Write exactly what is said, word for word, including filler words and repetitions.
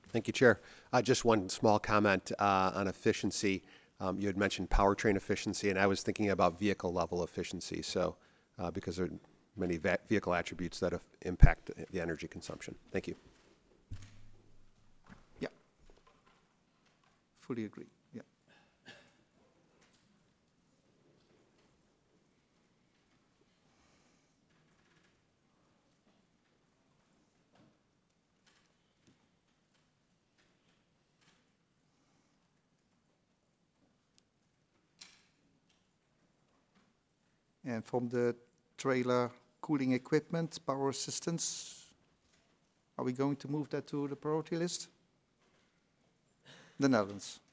Thank you, Chair. Uh, just one small comment uh, on efficiency. Um, you had mentioned powertrain efficiency, and I was thinking about vehicle level efficiency. So, uh, because there are many va- vehicle attributes that af- impact the energy consumption. Thank you. Yeah, fully agree. Yeah. And from the trailer cooling equipment, power assistance, are we going to move that to the priority list? The Netherlands.